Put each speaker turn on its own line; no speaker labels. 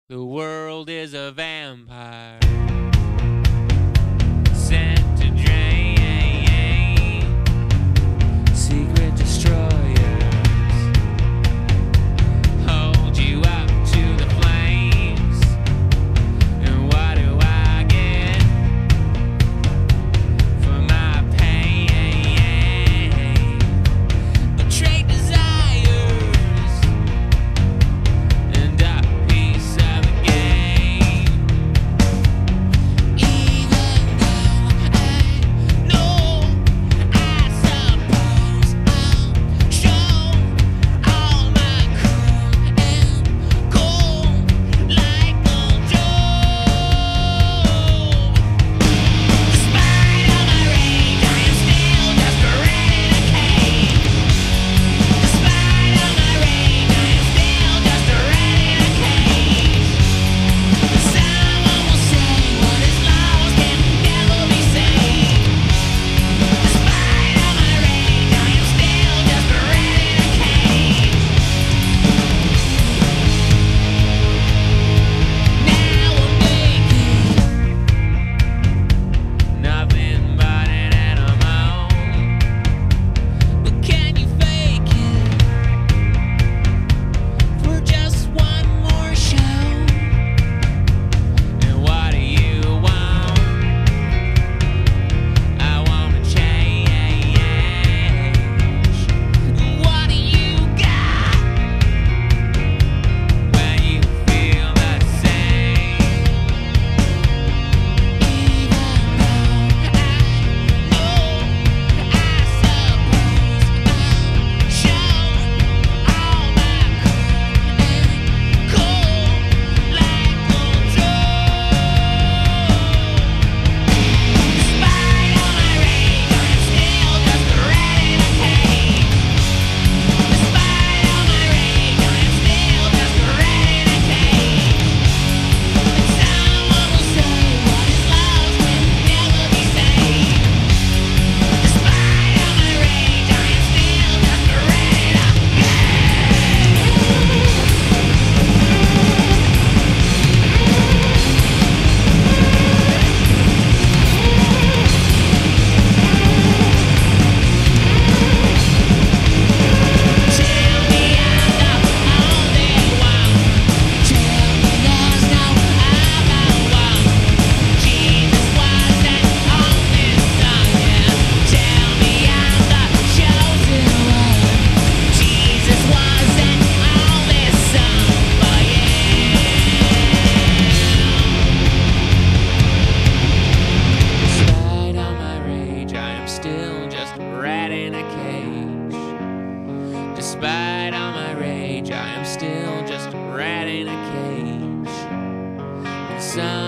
The world is a vampire sent to drain secret destroyers hold you up to the flames. And what do I get for my pain? Betrayed desires and a piece of the game. Even though I know, I suppose I'll show all my cool and cold like Old Joe. Despite all my rage, I am still just a rat in a cage. Despite all my rage, I am still just a rat in a cage. Someone will say what is lost can never be saved. Despite all my rage, I am still just a rat in a cage. Now I'm making nothing but an animal. But can you fake it for just one more show? And what do you want? I wanna change. What do you got when you feel the same? Even though I know, I suppose I'll show all my cool and cold like Old Joe. Despite all my rage, I am still just a rat in a cage. Despite all my rage, I am still just a rat in a cage. And someone will say what is lost can never be saved. Despite all my rage, I am still just a rat in a Tell me I'm the only one. Tell me there's no other one. Jesus wasn't on this song, yeah. Tell me I'm the chosen one. Jesus wasn't on this song, but despite all my rage, I am still just a rat in a cage. Despite all my rage, I am still just a rat in a cage. And